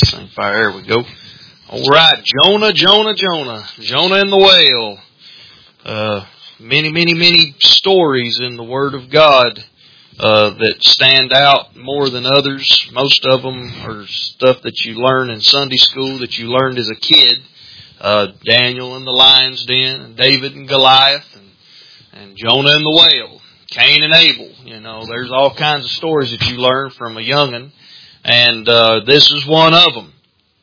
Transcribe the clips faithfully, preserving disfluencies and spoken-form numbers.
Same fire. There we go. All right, Jonah, Jonah, Jonah, Jonah and the whale. Uh, many, many, many stories in the Word of God uh, that stand out more than others. Most of them are stuff that you learn in Sunday school, that you learned as a kid. Uh, Daniel and the lion's den, and David and Goliath, and, and Jonah and the whale, Cain and Abel. You know, there's all kinds of stories that you learn from a young'un, and uh, this is one of them.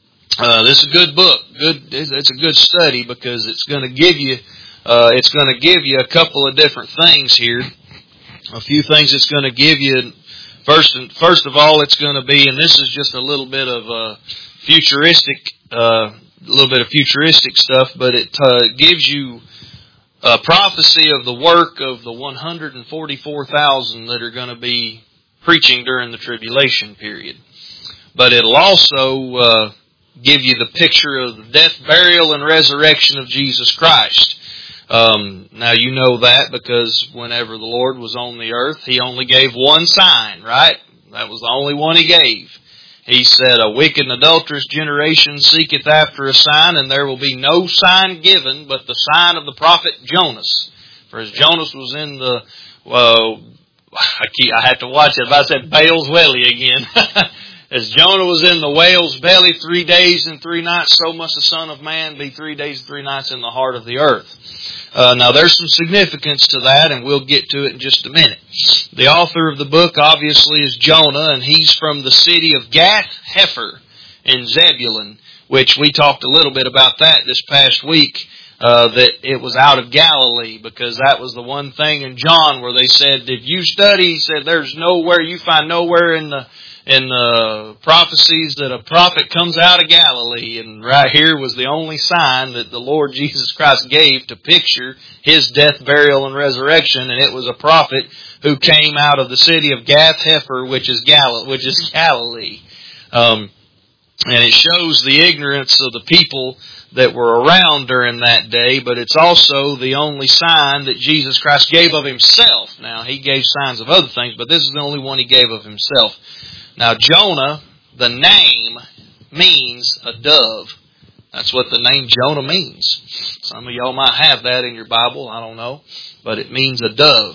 Uh, this is a good book. Good, it's a good study because it's going to give you, uh, it's going to give you a couple of different things here. A few things it's going to give you. First, first of all, it's going to be, and this is just a little bit of uh, futuristic, uh, a little bit of futuristic stuff, but it uh, gives you a prophecy of the work of the one hundred forty-four thousand that are going to be preaching during the tribulation period. But it'll also uh, give you the picture of the death, burial, and resurrection of Jesus Christ. Um, now you know that because whenever the Lord was on the earth, He only gave one sign, right? That was the only one He gave. He said, "A wicked and adulterous generation seeketh after a sign, and there will be no sign given but the sign of the prophet Jonas. For as Jonas was in the, uh, I, keep, I have to watch it, if I said Baal's belly again. As Jonah was in the whale's belly three days and three nights, so must the Son of Man be three days and three nights in the heart of the earth." Uh, now there's some significance to that, and we'll get to it in just a minute. The author of the book obviously is Jonah, and he's from the city of Gath-Hepher in Zebulun, which we talked a little bit about that this past week, uh, that it was out of Galilee, because that was the one thing in John where they said, if you study, he said, there's nowhere, you find nowhere in the in the prophecies that a prophet comes out of Galilee. And right here was the only sign that the Lord Jesus Christ gave to picture His death, burial, and resurrection. And it was a prophet who came out of the city of Gath-Hepher, which is Gal- which is Galilee. Um, and it shows the ignorance of the people that were around during that day, but it's also the only sign that Jesus Christ gave of Himself. Now, He gave signs of other things, but this is the only one He gave of Himself. Now, Jonah, the name, means a dove. That's what the name Jonah means. Some of y'all might have that in your Bible, I don't know, but it means a dove.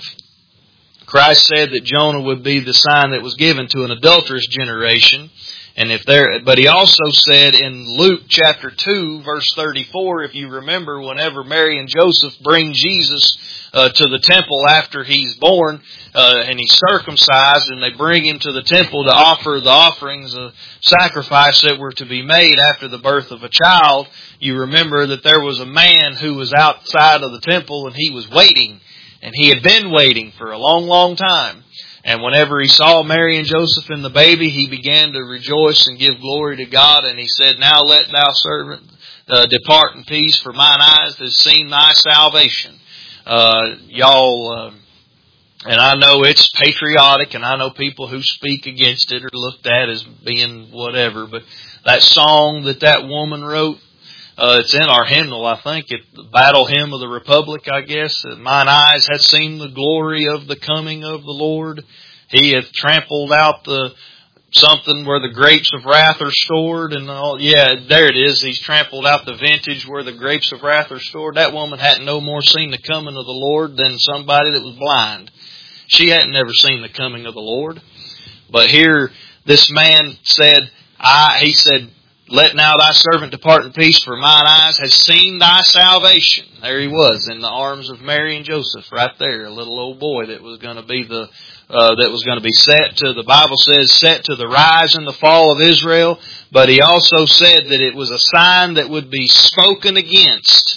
Christ said that Jonah would be the sign that was given to an adulterous generation. And if there, but He also said in Luke chapter two, verse thirty-four, if you remember, whenever Mary and Joseph bring Jesus uh, to the temple after He's born, uh, and He's circumcised, and they bring Him to the temple to offer the offerings of sacrifice that were to be made after the birth of a child, you remember that there was a man who was outside of the temple, and he was waiting, and he had been waiting for a long, long time. And whenever he saw Mary and Joseph and the baby, he began to rejoice and give glory to God. And he said, "Now let thou servant uh, depart in peace, for mine eyes have seen thy salvation." Uh, y'all, uh, and I know it's patriotic, and I know people who speak against it are looked at as being whatever. But that song that that woman wrote, Uh, it's in our hymnal, I think, it, the Battle Hymn of the Republic, I guess. "Mine eyes have seen the glory of the coming of the Lord. He hath trampled out the something where the grapes of wrath are stored." And all. Yeah, there it is. He's trampled out the vintage where the grapes of wrath are stored. That woman hadn't no more seen the coming of the Lord than somebody that was blind. She hadn't never seen the coming of the Lord. But here, this man said, I, he said, "Let now thy servant depart in peace, for mine eyes have seen thy salvation." There he was in the arms of Mary and Joseph, right there, a little old boy that was going to be the uh, that was going to be set to, the Bible says, set to the rise and the fall of Israel. But he also said that it was a sign that would be spoken against.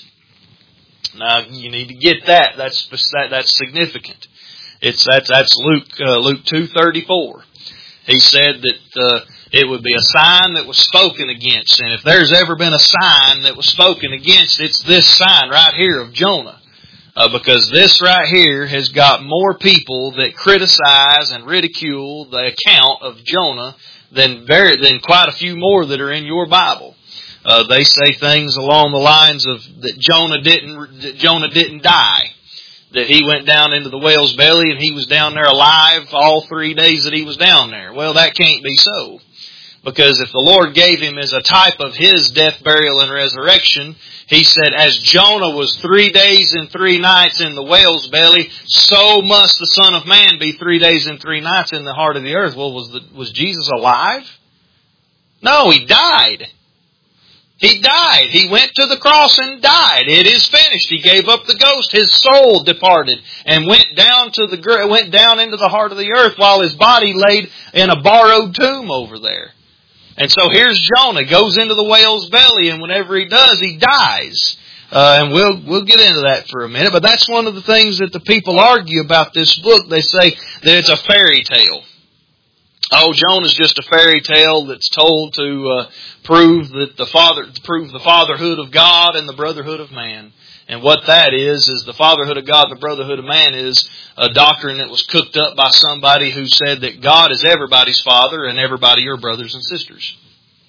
Now you need to get that. That's that, that's significant. It's that's that's Luke uh, Luke two thirty-four. He said that uh, it would be a sign that was spoken against. And if there's ever been a sign that was spoken against, it's this sign right here of Jonah. Uh, because this right here has got more people that criticize and ridicule the account of Jonah than very, than quite a few more that are in your Bible. Uh, they say things along the lines of that Jonah didn't that Jonah didn't die. That he went down into the whale's belly and he was down there alive all three days that he was down there. Well, that can't be so. Because if the Lord gave him as a type of his death, burial, and resurrection, he said, as Jonah was three days and three nights in the whale's belly, so must the Son of Man be three days and three nights in the heart of the earth. Well, was the, was Jesus alive? No, he died. He died. He went to the cross and died. It is finished. He gave up the ghost. His soul departed and went down to the went down into the heart of the earth while his body laid in a borrowed tomb over there. And so here's Jonah, goes into the whale's belly, and whenever he does, he dies. Uh, and we'll we'll get into that for a minute. But that's one of the things that the people argue about this book. They say that it's a fairy tale. Oh, Jonah's just a fairy tale that's told to uh, prove that the father, to prove the fatherhood of God and the brotherhood of man. And what that is, is the fatherhood of God and the brotherhood of man is a doctrine that was cooked up by somebody who said that God is everybody's father and everybody your brothers and sisters.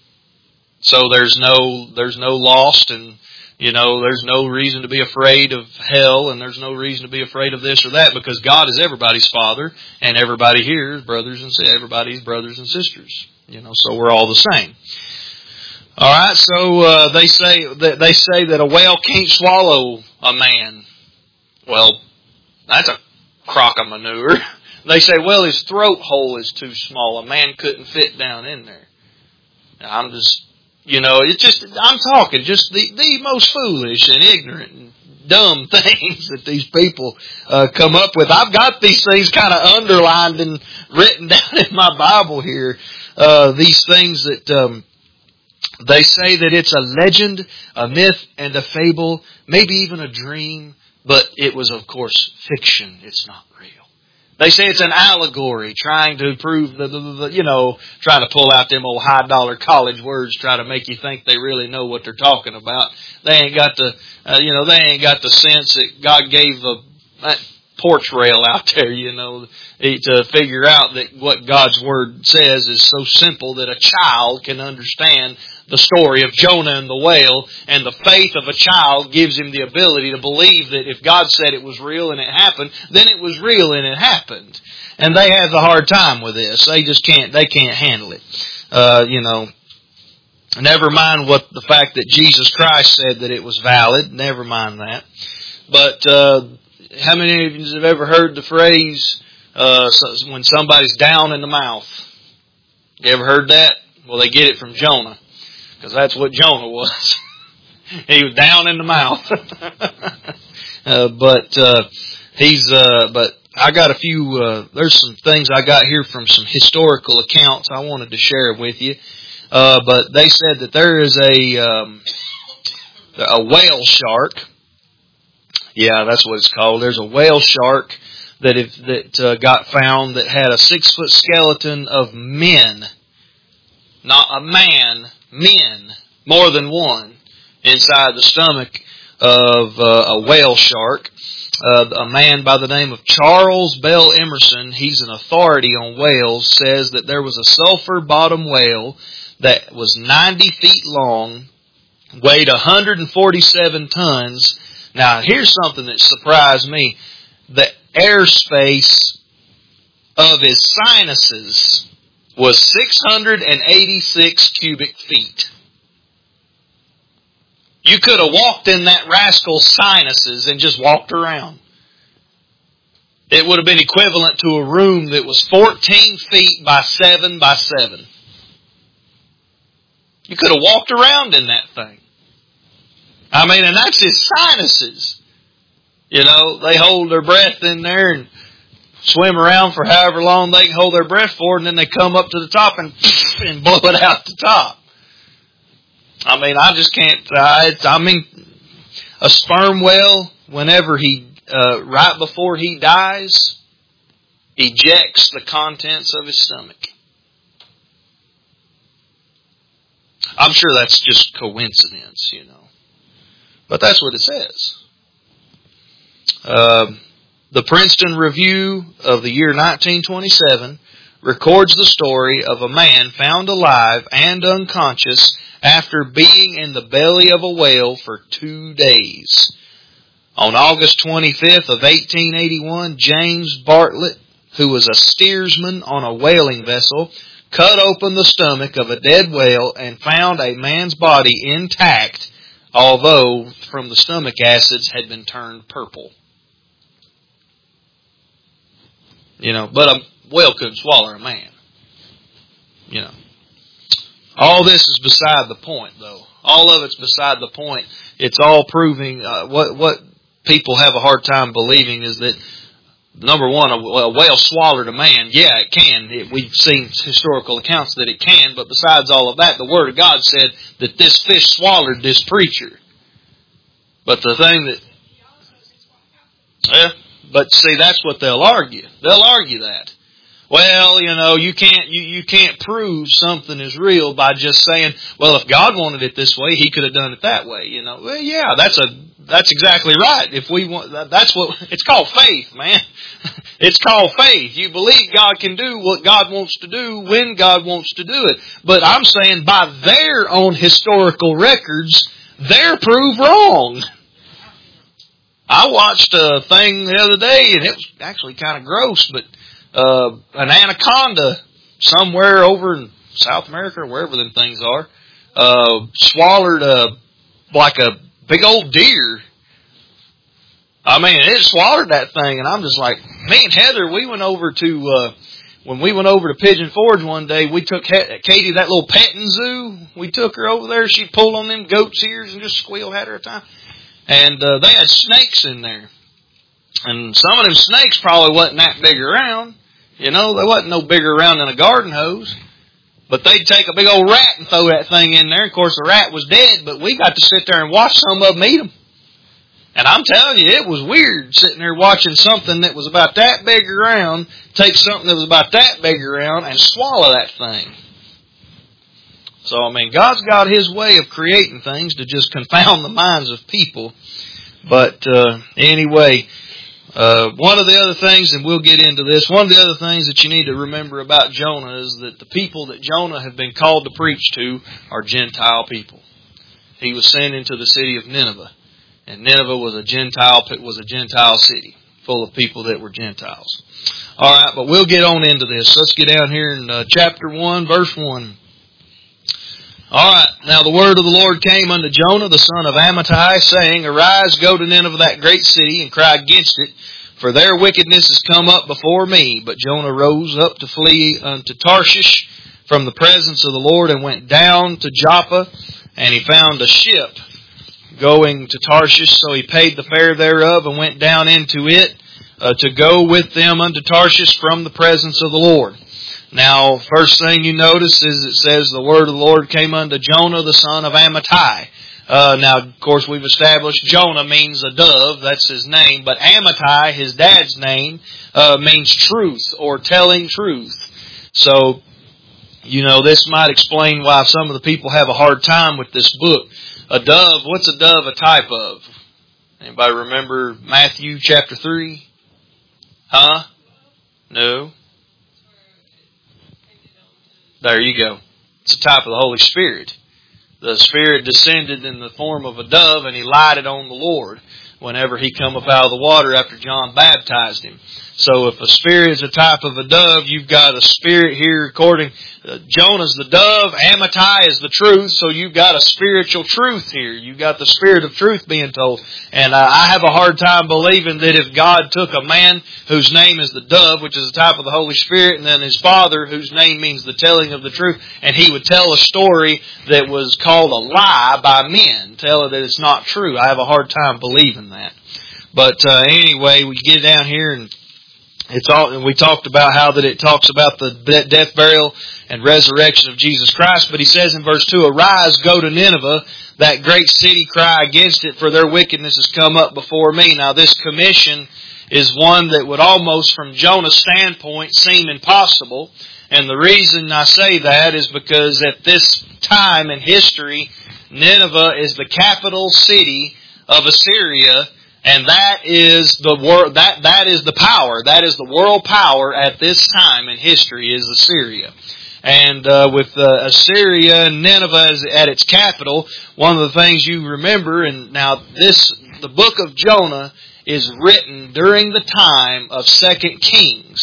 So there's no, there's no lost, and, you know, there's no reason to be afraid of hell, and there's no reason to be afraid of this or that, because God is everybody's father and everybody here is brothers and everybody's brothers and sisters. You know, so we're all the same. All right, so uh, they say that they say that a whale can't swallow a man. Well, that's a crock of manure. They say, well, his throat hole is too small. A man couldn't fit down in there. I'm just, you know, it's just, I'm talking just the, the most foolish and ignorant and dumb things that these people uh, come up with. I've got these things kind of underlined and written down in my Bible here. Uh, these things that... Um, They say that it's a legend, a myth, and a fable, maybe even a dream, but it was, of course, fiction. It's not real. They say it's an allegory, trying to prove, the, the, the you know, trying to pull out them old high-dollar college words, try to make you think they really know what they're talking about. They ain't got the, uh, you know, they ain't got the sense that God gave the that porch rail out there, you know, to figure out that what God's Word says is so simple that a child can understand the story of Jonah and the whale, and the faith of a child gives him the ability to believe that if God said it was real and it happened, then it was real and it happened. And they have a hard time with this. They just can't, they can't handle it. Uh, you know, never mind what the fact that Jesus Christ said that it was valid. Never mind that. But, uh, how many of you have ever heard the phrase, uh, when somebody's down in the mouth? You ever heard that? Well, they get it from Jonah. Because that's what Jonah was. He was down in the mouth. uh, but, uh, he's, uh, but I got a few, uh, there's some things I got here from some historical accounts I wanted to share with you. Uh, but they said that there is a, um, a whale shark. Yeah, that's what it's called. There's a whale shark that if, that uh, got found that had a six foot skeleton of men. Not a man, men, more than one, inside the stomach of uh, a whale shark. Uh, a man by the name of Charles Bell Emerson, he's an authority on whales, says that there was a sulfur bottom whale that was ninety feet long, weighed one hundred forty-seven tons. Now, here's something that surprised me. The airspace of his sinuses was six hundred eighty-six cubic feet. You could have walked in that rascal's sinuses and just walked around. It would have been equivalent to a room that was fourteen feet by seven by seven. You could have walked around in that thing. I mean, and that's his sinuses. You know, they hold their breath in there and swim around for however long they can hold their breath for, and then they come up to the top and and blow it out the top. I mean, I just can't. I, I mean, a sperm whale, whenever he, uh, right before he dies, ejects the contents of his stomach. I'm sure that's just coincidence, you know, but that's what it says. Uh, the Princeton Review of the year nineteen twenty-seven records the story of a man found alive and unconscious after being in the belly of a whale for two days. On August twenty-fifth of eighteen eighty-one, James Bartlett, who was a steersman on a whaling vessel, cut open the stomach of a dead whale and found a man's body intact, although from the stomach acids had been turned purple. You know, but a whale couldn't swallow a man. You know. All this is beside the point, though. All of it's beside the point. It's all proving uh, what what people have a hard time believing is that, number one, a, a whale swallowed a man. Yeah, it can. It, we've seen historical accounts that it can, but besides all of that, the Word of God said that this fish swallowed this preacher. But the thing that... Yeah, but see, that's what they'll argue. They'll argue that. Well, you know, you can't you, you can't prove something is real by just saying, well, if God wanted it this way, He could have done it that way. You know, well, yeah, that's a that's exactly right. If we want, that's what it's called, faith, man. It's called faith. You believe God can do what God wants to do when God wants to do it. But I'm saying by their own historical records, they're proved wrong. I watched a thing the other day, and it was actually kind of gross, but. Uh, an anaconda somewhere over in South America or wherever them things are, uh, swallowed a, like a big old deer. I mean, it swallowed that thing, and I'm just like, me and Heather, we went over to, uh, when we went over to Pigeon Forge one day, we took Katie, that little petting zoo, we took her over there, she pulled on them goat's ears and just squealed at her a time. And, uh, they had snakes in there. And some of them snakes probably wasn't that big around. You know, they wasn't no bigger around than a garden hose. But they'd take a big old rat and throw that thing in there. Of course, the rat was dead, but we got to sit there and watch some of them eat them. And I'm telling you, it was weird sitting there watching something that was about that big around, take something that was about that big around, and swallow that thing. So, I mean, God's got His way of creating things to just confound the minds of people. But uh, anyway... Uh, one of the other things, and we'll get into this, one of the other things that you need to remember about Jonah is that the people that Jonah had been called to preach to are Gentile people. He was sent into the city of Nineveh, and Nineveh was a Gentile was a Gentile city full of people that were Gentiles. All right, but we'll get on into this. Let's get down here in uh, chapter one, verse one. All right, now the word of the Lord came unto Jonah, the son of Amittai, saying, Arise, go to Nineveh, that great city, and cry against it, for their wickedness is come up before me. But Jonah rose up to flee unto Tarshish from the presence of the Lord, and went down to Joppa, and he found a ship going to Tarshish. So he paid the fare thereof, and went down into it uh, to go with them unto Tarshish from the presence of the Lord. Now, first thing you notice is it says the word of the Lord came unto Jonah, the son of Amittai. Uh, now, of course, we've established Jonah means a dove. That's his name. But Amittai, his dad's name, uh, means truth or telling truth. So, you know, this might explain why some of the people have a hard time with this book. A dove, what's a dove a type of? Anybody remember Matthew chapter three? Huh? No. There you go. It's a type of the Holy Spirit. The Spirit descended in the form of a dove, and He lighted on the Lord whenever He come up out of the water after John baptized Him. So if a spirit is a type of a dove, you've got a spirit here according... Uh, Jonah's the dove, Amittai is the truth, so you've got a spiritual truth here. You've got the spirit of truth being told. And uh, I have a hard time believing that if God took a man whose name is the dove, which is a type of the Holy Spirit, and then his father, whose name means the telling of the truth, and he would tell a story that was called a lie by men, tell her that it's not true. I have a hard time believing that. But uh, anyway, we get down here and It's all, and we talked about how that it talks about the death, burial, and resurrection of Jesus Christ. But he says in verse two, Arise, go to Nineveh, that great city, cry against it, for their wickedness has come up before me. Now this commission is one that would almost, from Jonah's standpoint, seem impossible. And the reason I say that is because at this time in history, Nineveh is the capital city of Assyria. And that is the world. That that is the power. That is the world power at this time in history is Assyria. And uh, with uh, Assyria and Nineveh as, at its capital, one of the things you remember, and now this, the book of Jonah is written during the time of Second Kings.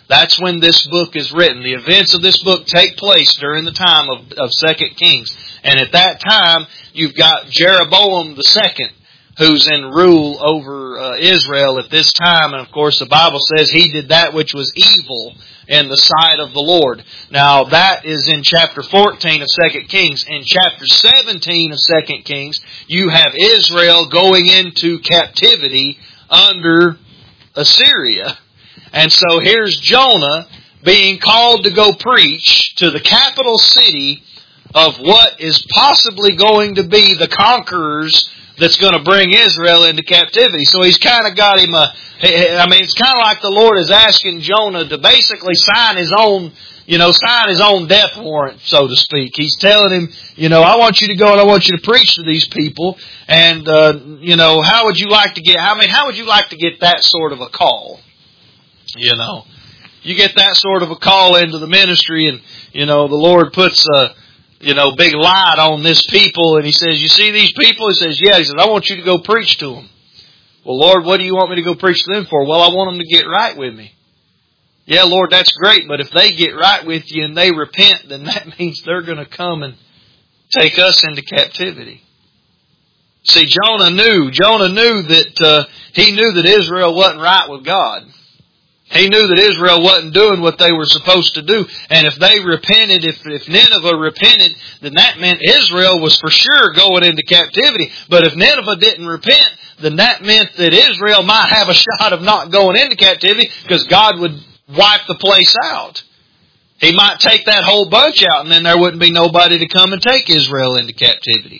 That's when this book is written. The events of this book take place during the time of, of Second Kings. And at that time, you've got Jeroboam the second, who's in rule over uh, Israel at this time. And of course, the Bible says he did that which was evil in the sight of the Lord. Now, that is in chapter fourteen of Second Kings. In chapter seventeen of Second Kings, you have Israel going into captivity under Assyria. And so here's Jonah being called to go preach to the capital city of what is possibly going to be the conquerors that's going to bring Israel into captivity. So he's kind of got him a, I mean, it's kind of like the Lord is asking Jonah to basically sign his own, you know, sign his own death warrant, so to speak. He's telling him, you know, I want you to go and I want you to preach to these people. And, uh, you know, how would you like to get, I mean, how would you like to get that sort of a call? You know, you get that sort of a call into the ministry and, you know, the Lord puts a, you know, big light on this people and He says, you see these people? He says, yeah. He says, I want you to go preach to them. Well, Lord, what do you want me to go preach to them for? Well, I want them to get right with me. Yeah, Lord, that's great, but if they get right with you and they repent, then that means they're going to come and take us into captivity. See, Jonah knew, Jonah knew that, uh, he knew that Israel wasn't right with God. He knew that Israel wasn't doing what they were supposed to do. And if they repented, if, if Nineveh repented, then that meant Israel was for sure going into captivity. But if Nineveh didn't repent, then that meant that Israel might have a shot of not going into captivity because God would wipe the place out. He might take that whole bunch out and then there wouldn't be nobody to come and take Israel into captivity.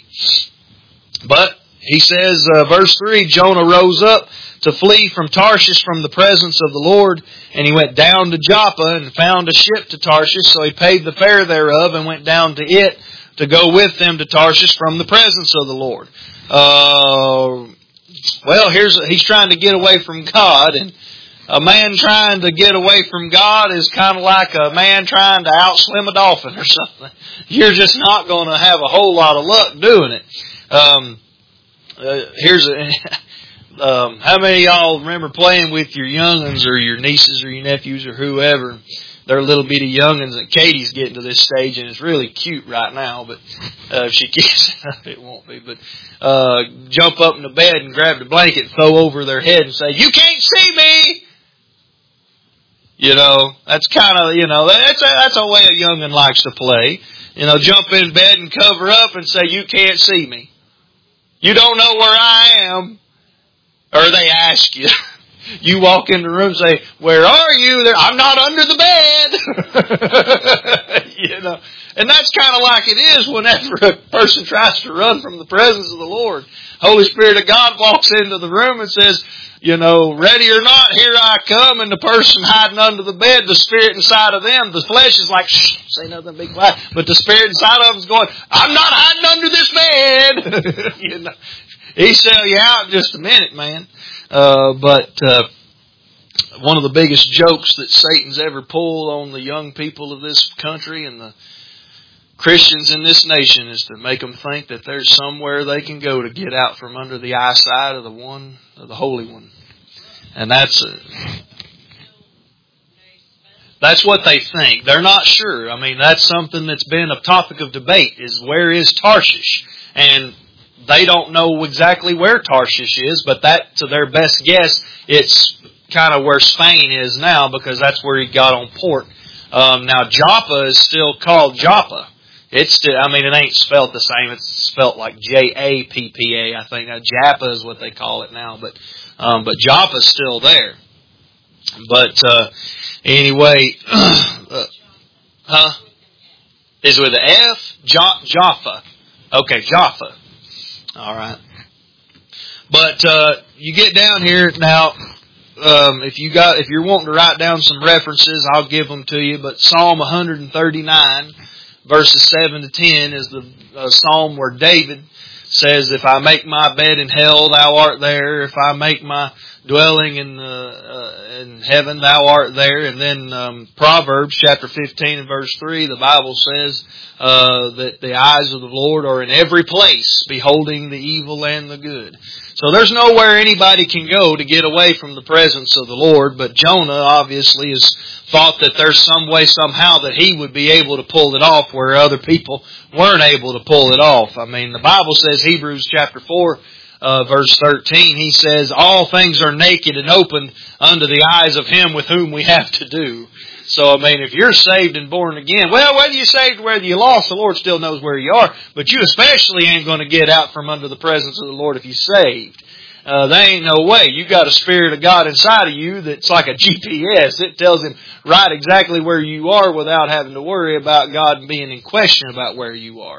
But he says, uh, verse three, Jonah rose up to flee from Tarshish from the presence of the Lord, and he went down to Joppa and found a ship to Tarshish, so he paid the fare thereof and went down to it to go with them to Tarshish from the presence of the Lord. Uh, well, here's he's trying to get away from God, and a man trying to get away from God is kind of like a man trying to outswim a dolphin or something. You're just not going to have a whole lot of luck doing it. Um, uh, here's a... Um, how many of y'all remember playing with your young'uns or your nieces or your nephews or whoever? They're little bitty young'uns, and Katie's getting to this stage, and it's really cute right now, but uh, if she gets it won't be. But uh, jump up in the bed and grab the blanket and throw over their head and say, "You can't see me!" You know, that's kind of, you know, that's a, that's a way a young'un likes to play. You know, jump in bed and cover up and say, "You can't see me. You don't know where I am." Or they ask you. You walk in the room and say, "Where are you?" They're, "I'm not under the bed." You know, and that's kind of like it is whenever a person tries to run from the presence of the Lord. Holy Spirit of God walks into the room and says, you know, "Ready or not, here I come." And the person hiding under the bed, the spirit inside of them, the flesh is like, "Shh, say nothing, be quiet." But the spirit inside of them is going, "I'm not hiding under this bed." You know. He sell you out in just a minute, man. Uh, but uh, one of the biggest jokes that Satan's ever pulled on the young people of this country and the Christians in this nation is to make them think that there's somewhere they can go to get out from under the eyesight of the one, of the Holy One. And that's a, that's what they think. They're not sure. I mean, that's something that's been a topic of debate, is where is Tarshish? And they don't know exactly where Tarshish is, but that, to their best guess, it's kind of where Spain is now, because that's where he got on port. Um, now, Joppa is still called Joppa. It's still, I mean, it ain't spelt the same. It's spelt like J A P P A, I think. Now, Joppa is what they call it now, but um, but Joppa's still there. But uh, anyway, uh, huh? Is it with an F? Jo- Joppa. Okay, Joppa. All right. But uh, you get down here now. Um, if you got, if you're wanting to write down some references, I'll give them to you. But Psalm one thirty-nine, verses seven to ten, is the uh, psalm where David says, if I make my bed in hell, thou art there. If I make my dwelling in, uh, uh, in heaven, thou art there. And then um, Proverbs chapter fifteen and verse three, the Bible says uh, that the eyes of the Lord are in every place, beholding the evil and the good. So there's nowhere anybody can go to get away from the presence of the Lord, but Jonah obviously has thought that there's some way somehow that he would be able to pull it off where other people weren't able to pull it off. I mean, the Bible says, Hebrews chapter four, uh, verse thirteen, he says, all things are naked and opened unto the eyes of him with whom we have to do. So, I mean, if you're saved and born again, well, whether you're saved or whether you're lost, the Lord still knows where you are. But you especially ain't going to get out from under the presence of the Lord if you're saved. Uh, there ain't no way. You got a Spirit of God inside of you that's like a G P S. It tells him right exactly where you are without having to worry about God being in question about where you are.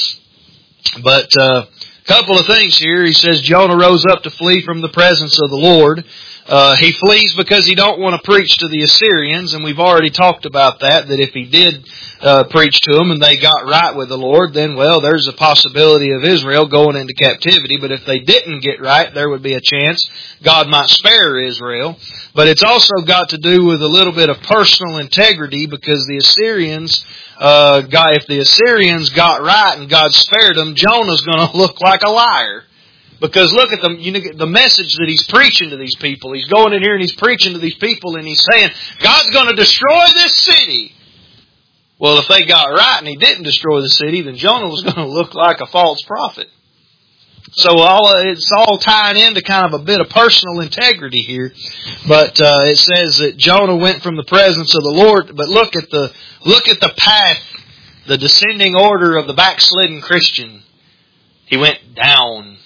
But a uh, couple of things here. He says Jonah rose up to flee from the presence of the Lord. Uh, he flees because he don't want to preach to the Assyrians, and we've already talked about that, that if he did uh, preach to them and they got right with the Lord, then, well, there's a possibility of Israel going into captivity. But if they didn't get right, there would be a chance God might spare Israel. But it's also got to do with a little bit of personal integrity, because the Assyrians, uh, got, if the Assyrians got right and God spared them, Jonah's going to look like a liar. Because look at them, you know, the message that he's preaching to these people. He's going in here and he's preaching to these people and he's saying, God's going to destroy this city. Well, if they got right and he didn't destroy the city, then Jonah was going to look like a false prophet. So all it's all tying into kind of a bit of personal integrity here. But uh, it says that Jonah went from the presence of the Lord. But look at the look at the path, the descending order of the backslidden Christian. He went down.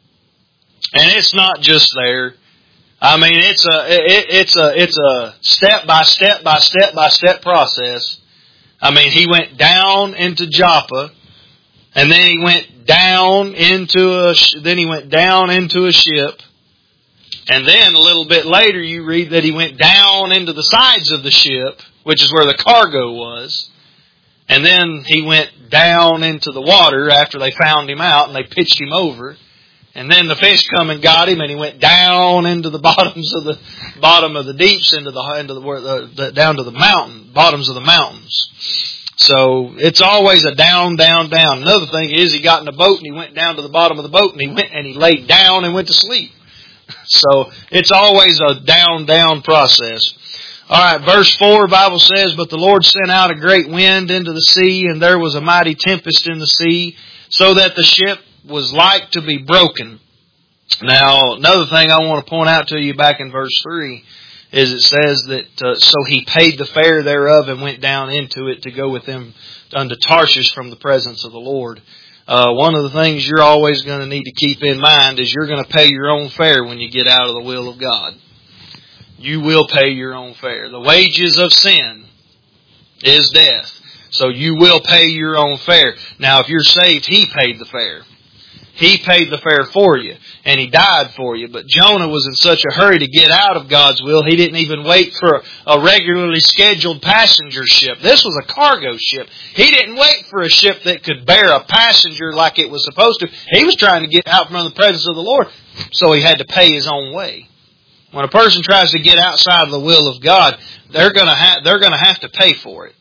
And it's not just there. I mean, it's a it, it's a it's a step by step by step by step process. I mean, he went down into Joppa, and then he went down into a then he went down into a ship, and then a little bit later you read that he went down into the sides of the ship, which is where the cargo was, and then he went down into the water after they found him out and they pitched him over. And then the fish come and got him, and he went down into the bottoms of the bottom of the deeps, into the into the, the, the down to the mountain bottoms of the mountains. So it's always a down, down, down. Another thing is he got in a boat and he went down to the bottom of the boat and he went and he laid down and went to sleep. So it's always a down, down process. All right, verse four, Bible says, but the Lord sent out a great wind into the sea, and there was a mighty tempest in the sea, so that the ship was like to be broken. Now, another thing I want to point out to you back in verse three is it says that, uh, so he paid the fare thereof and went down into it to go with them unto Tarshish from the presence of the Lord. Uh, one of the things you're always going to need to keep in mind is you're going to pay your own fare when you get out of the will of God. You will pay your own fare. The wages of sin is death. So you will pay your own fare. Now, if you're saved, He paid the fare. He paid the fare for you, and He died for you. But Jonah was in such a hurry to get out of God's will, he didn't even wait for a regularly scheduled passenger ship. This was a cargo ship. He didn't wait for a ship that could bear a passenger like it was supposed to. He was trying to get out from the presence of the Lord, so he had to pay his own way. When a person tries to get outside of the will of God, they're going to have, they're going to have to pay for it.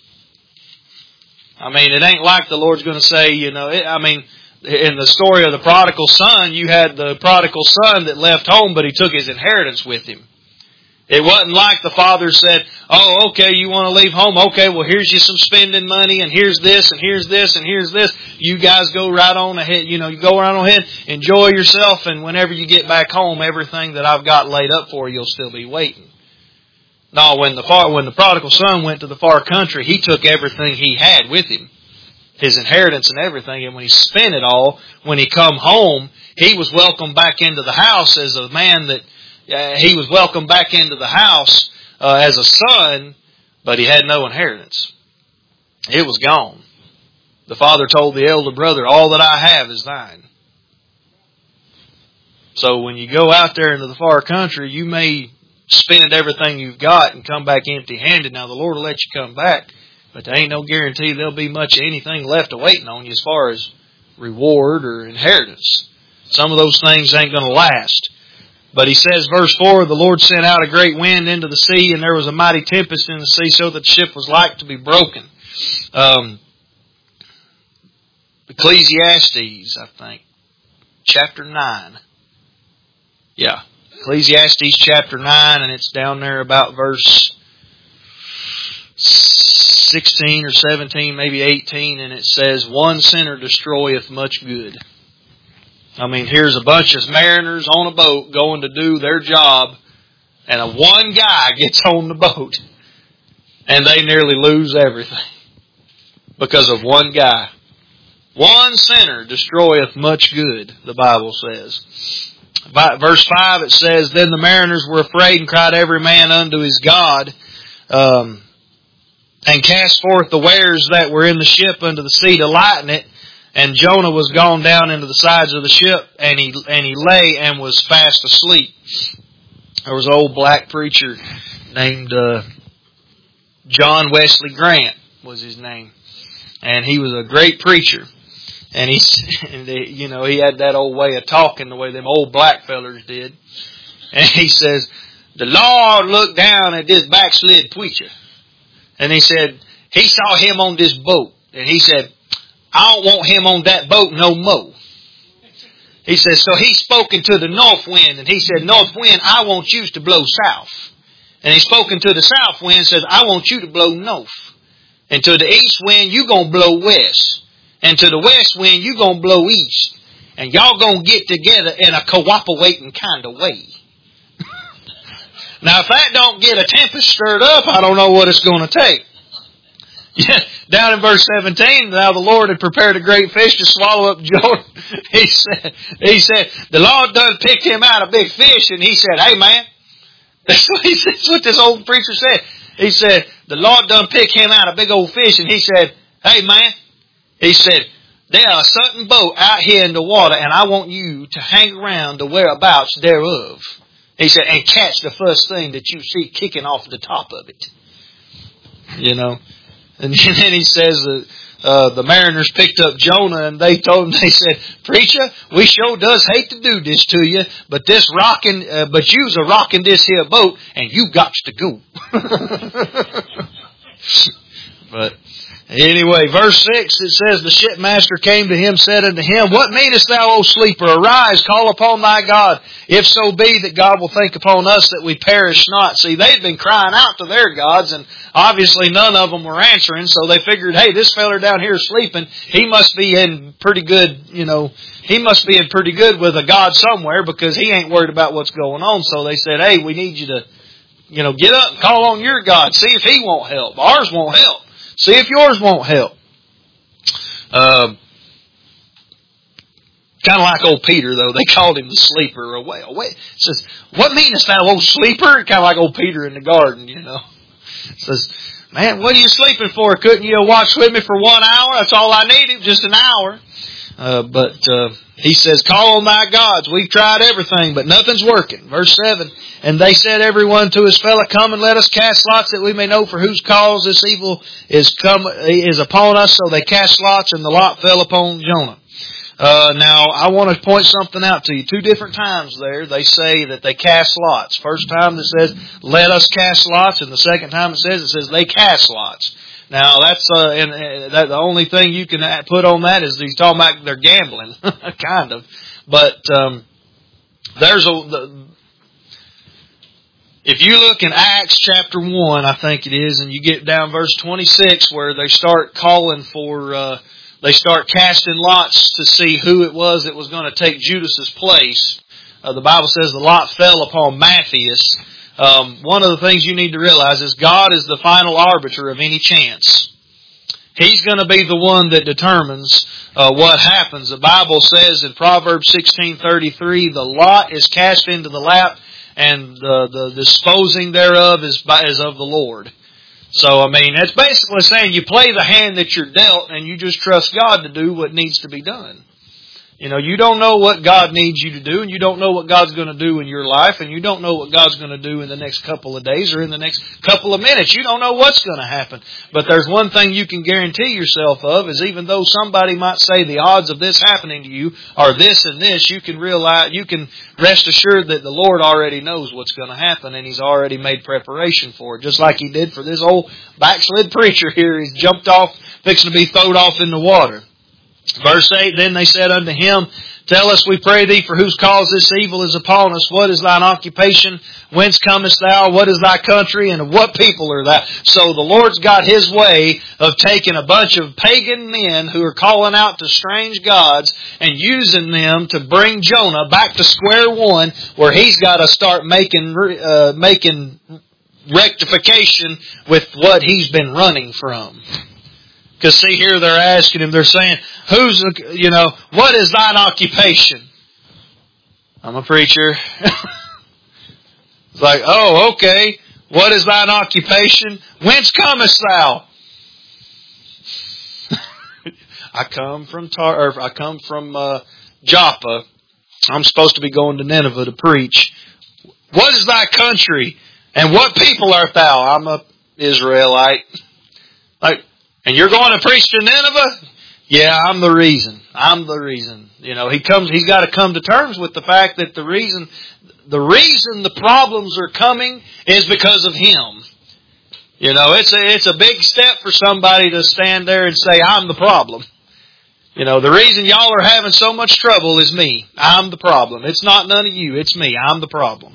I mean, it ain't like the Lord's going to say, you know, it, I mean, in the story of the prodigal son, you had the prodigal son that left home, but he took his inheritance with him. It wasn't like the father said, oh, okay, you want to leave home? Okay, well, here's you some spending money, and here's this, and here's this, and here's this. You guys go right on ahead, you know, you go right on ahead, enjoy yourself, and whenever you get back home, everything that I've got laid up for you, you'll still be waiting. No, when the far, when the prodigal son went to the far country, he took everything he had with him. His inheritance and everything, and when he spent it all, when he come home, he was welcomed back into the house as a man that, uh, he was welcomed back into the house uh, as a son, but he had no inheritance. It was gone. The father told the elder brother, all that I have is thine. So when you go out there into the far country, you may spend everything you've got and come back empty-handed. Now the Lord will let you come back, but there ain't no guarantee there'll be much of anything left waiting on you as far as reward or inheritance. Some of those things ain't going to last. But he says, verse four, the Lord sent out a great wind into the sea, and there was a mighty tempest in the sea, so that the ship was like to be broken. Um, Ecclesiastes, I think, chapter nine. Yeah, Ecclesiastes chapter nine, and it's down there about verse sixteen or seventeen, maybe eighteen, and it says, one sinner destroyeth much good. I mean, here's a bunch of mariners on a boat going to do their job, and a one guy gets on the boat, and they nearly lose everything because of one guy. One sinner destroyeth much good, the Bible says. Verse five, it says, then the mariners were afraid and cried every man unto his God, um, and cast forth the wares that were in the ship unto the sea to lighten it. And Jonah was gone down into the sides of the ship, and he and he lay and was fast asleep. There was an old black preacher named uh, John Wesley Grant was his name, and he was a great preacher. And he, and the, you know, he had that old way of talking, the way them old black fellers did. And he says, "The Lord looked down at this backslid preacher, and he said he saw him on this boat, and he said, I don't want him on that boat no more." He says, so he spoke into the north wind, and he said, north wind, I want you to blow south. And he spoke into the south wind and says, I want you to blow north. And to the east wind, you going to blow west. And to the west wind, you going to blow east. And y'all going to get together in a cooperating kind of way. Now, if that don't get a tempest stirred up, I don't know what it's going to take. Yeah, down in verse seventeen, now the Lord had prepared a great fish to swallow up Jonah. He said, he said, the Lord done picked him out a big fish, and he said, hey man, that's what, he said, that's what this old preacher said. He said, the Lord done picked him out a big old fish, and he said, hey man, he said, there are a certain boat out here in the water, and I want you to hang around the whereabouts thereof. He said, and catch the first thing that you see kicking off the top of it. You know. And then he says that uh, the mariners picked up Jonah, and they told him, they said, preacher, we sure does hate to do this to you, but this rocking, uh, but you's a rocking this here boat, and you got to go. But anyway, verse six, it says, the shipmaster came to him, said unto him, what meanest thou, O sleeper? Arise, call upon thy God, if so be that God will think upon us that we perish not. See, they'd been crying out to their gods, and obviously none of them were answering, so they figured, hey, this feller down here is sleeping. He must be in pretty good, you know, he must be in pretty good with a God somewhere, because he ain't worried about what's going on. So they said, hey, we need you to, you know, get up and call on your God. See if he won't help. Ours won't help. See if yours won't help. Uh, kind of like old Peter, though. They called him the sleeper. Away, away. It says, what meanest thou, old sleeper? Kind of like old Peter in the garden, you know. It says, man, what are you sleeping for? Couldn't you watch with me for one hour? That's all I needed, just an hour. Uh, but uh, he says, call on thy gods. We've tried everything, but nothing's working. Verse seven, and they said everyone to his fellow, come and let us cast lots that we may know for whose cause this evil is come is upon us. So they cast lots, and the lot fell upon Jonah. Uh, now, I want to point something out to you. Two different times there, they say that they cast lots. First time it says, let us cast lots, and the second time it says, it says they cast lots. Now, that's uh, and, and that the only thing you can put on that is he's talking about they're gambling, kind of. But um, there's a the, if you look in Acts chapter one, I think it is, and you get down verse twenty-six where they start calling for, uh, they start casting lots to see who it was that was going to take Judas's place. Uh, the Bible says the lot fell upon Matthias. Um, one of the things you need to realize is God is the final arbiter of any chance. He's going to be the one that determines uh, what happens. The Bible says in Proverbs sixteen thirty-three, the lot is cast into the lap, and the, the disposing thereof is, by, is of the Lord. So, I mean, that's basically saying you play the hand that you're dealt, and you just trust God to do what needs to be done. You know, you don't know what God needs you to do, and you don't know what God's going to do in your life, and you don't know what God's going to do in the next couple of days or in the next couple of minutes. You don't know what's going to happen. But there's one thing you can guarantee yourself of, is even though somebody might say the odds of this happening to you are this and this, you can realize, you can rest assured that the Lord already knows what's going to happen, and He's already made preparation for it. Just like He did for this old backslid preacher here. He's jumped off, fixing to be thrown off in the water. Verse eight, then they said unto him, tell us, we pray thee, for whose cause this evil is upon us. What is thine occupation? Whence comest thou? What is thy country? And of what people are thou? So the Lord's got His way of taking a bunch of pagan men who are calling out to strange gods and using them to bring Jonah back to square one, where he's got to start making uh, making rectification with what he's been running from. Because see here, they're asking him, they're saying, who's, you know, what is thine occupation? I'm a preacher. It's like, oh, okay. What is thine occupation? Whence comest thou? I come from Tar, or I come from uh, Joppa. I'm supposed to be going to Nineveh to preach. What is thy country? And what people art thou? I'm a Israelite. Like, and you're going to preach to Nineveh? Yeah, I'm the reason. I'm the reason. You know, he comes, he's got to come to terms with the fact that the reason, the reason the problems are coming is because of him. You know, it's a, it's a big step for somebody to stand there and say, I'm the problem. You know, the reason y'all are having so much trouble is me. I'm the problem. It's not none of you. It's me. I'm the problem.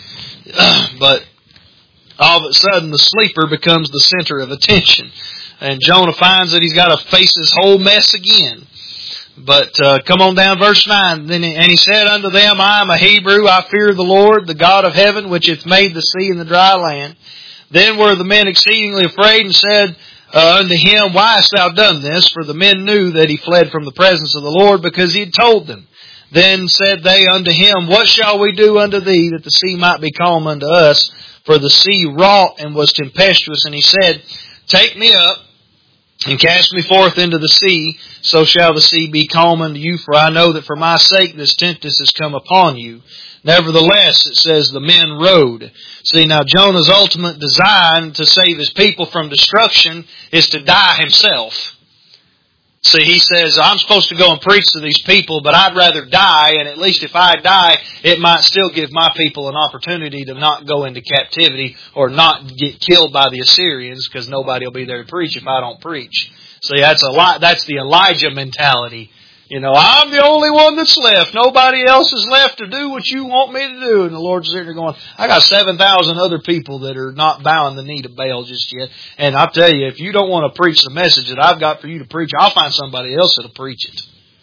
But all of a sudden, the sleeper becomes the center of attention. And Jonah finds that he's got to face this whole mess again. But uh, come on down, verse nine. Then and he said unto them, I am a Hebrew. I fear the Lord, the God of heaven, which hath made the sea and the dry land. Then were the men exceedingly afraid, and said uh, unto him, Why hast thou done this? For the men knew that he fled from the presence of the Lord, because he had told them. Then said they unto him, What shall we do unto thee, that the sea might be calm unto us? For the sea wrought and was tempestuous. And he said, Take me up, and cast me forth into the sea, so shall the sea be calm unto you, for I know that for my sake this tempest has come upon you. Nevertheless, it says, the men rowed. See, now Jonah's ultimate design to save his people from destruction is to die himself. See, he says, I'm supposed to go and preach to these people, but I'd rather die, and at least if I die, it might still give my people an opportunity to not go into captivity or not get killed by the Assyrians, because nobody will be there to preach if I don't preach. See, that's a lot. That's the Elijah mentality. You know, I'm the only one that's left. Nobody else is left to do what you want me to do. And the Lord's sitting there going, I got seven thousand other people that are not bowing the knee to Baal just yet. And I'll tell you, if you don't want to preach the message that I've got for you to preach, I'll find somebody else that'll preach it.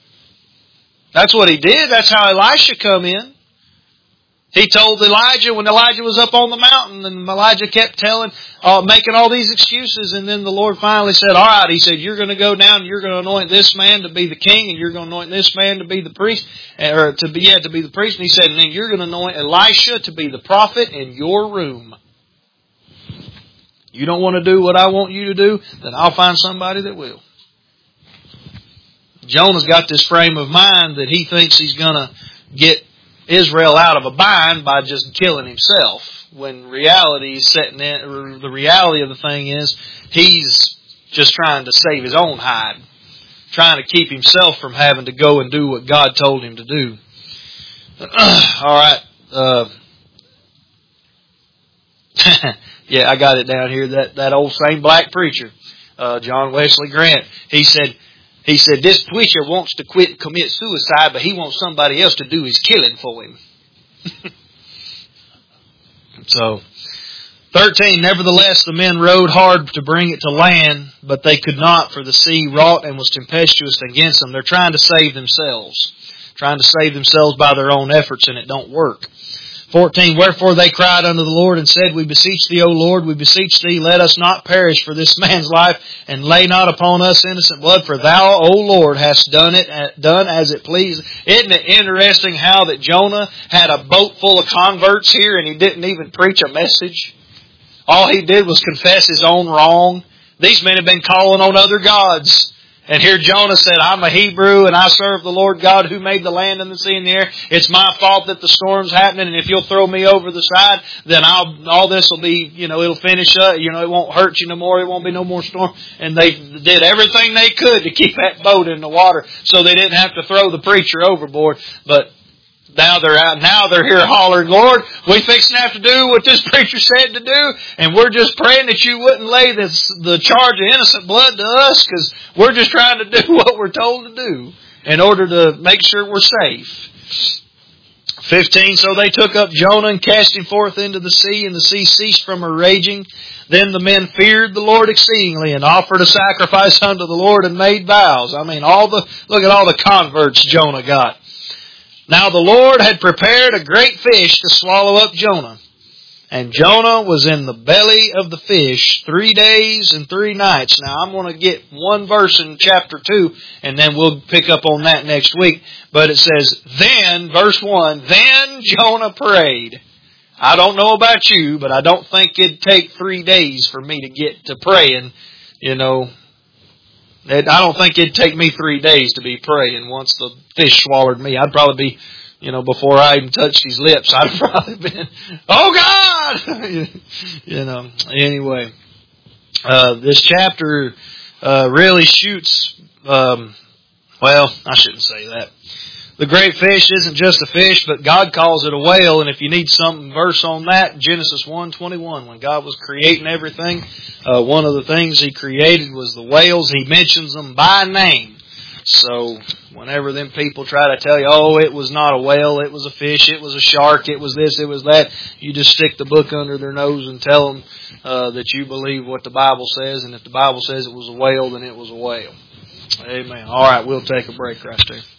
That's what he did. That's how Elisha come in. He told Elijah when Elijah was up on the mountain, and Elijah kept telling, uh, making all these excuses, and then the Lord finally said, all right, he said, you're going to go down and you're going to anoint this man to be the king, and you're going to anoint this man to be the priest, or to be, yeah, to be the priest. And he said, and then you're going to anoint Elisha to be the prophet in your room. You don't want to do what I want you to do, then I'll find somebody that will. Jonah's got this frame of mind that he thinks he's going to get Israel out of a bind by just killing himself. When reality is setting in, or the reality of the thing is, he's just trying to save his own hide, trying to keep himself from having to go and do what God told him to do. All right. Uh, yeah, I got it down here. That that old same black preacher, uh, John Wesley Grant. He said. He said, this preacher wants to quit, commit suicide, but he wants somebody else to do his killing for him. So, thirteen, nevertheless, the men rowed hard to bring it to land, but they could not, for the sea wrought and was tempestuous against them. They're trying to save themselves. Trying to save themselves by their own efforts, and it don't work. fourteen, wherefore they cried unto the Lord and said, We beseech thee, O Lord, we beseech thee, let us not perish for this man's life, and lay not upon us innocent blood, for thou, O Lord, hast done it, done as it pleased. Isn't it interesting how that Jonah had a boat full of converts here, and he didn't even preach a message? All he did was confess his own wrong. These men have been calling on other gods. And here Jonah said, I'm a Hebrew and I serve the Lord God who made the land and the sea and the air. It's my fault that the storm's happening, and if you'll throw me over the side, then I'll, all this will be, you know, it'll finish up. You know, it won't hurt you no more. It won't be no more storm. And they did everything they could to keep that boat in the water so they didn't have to throw the preacher overboard. But now they're out. Now they're here hollering, Lord, we fixing to have to do what this preacher said to do, and we're just praying that you wouldn't lay this the charge of innocent blood to us, because we're just trying to do what we're told to do in order to make sure we're safe. Fifteen. So they took up Jonah and cast him forth into the sea, and the sea ceased from her raging. Then the men feared the Lord exceedingly, and offered a sacrifice unto the Lord, and made vows. I mean, all the look at all the converts Jonah got. Now the Lord had prepared a great fish to swallow up Jonah. And Jonah was in the belly of the fish three days and three nights. Now I'm going to get one verse in chapter two, and then we'll pick up on that next week. But it says, then, verse one, then Jonah prayed. I don't know about you, but I don't think it'd take three days for me to get to praying, you know. I don't think it'd take me three days to be praying once the fish swallowed me. I'd probably be, you know, before I even touched his lips, I'd probably been, oh God! You know, anyway. Uh, this chapter uh, really shoots, um, well, I shouldn't say that. The great fish isn't just a fish, but God calls it a whale. And if you need some verse on that, Genesis one twenty-one, when God was creating everything, uh, one of the things He created was the whales. He mentions them by name. So whenever them people try to tell you, oh, it was not a whale, it was a fish, it was a shark, it was this, it was that, you just stick the book under their nose and tell them uh, that you believe what the Bible says. And if the Bible says it was a whale, then it was a whale. Amen. All right, we'll take a break right there.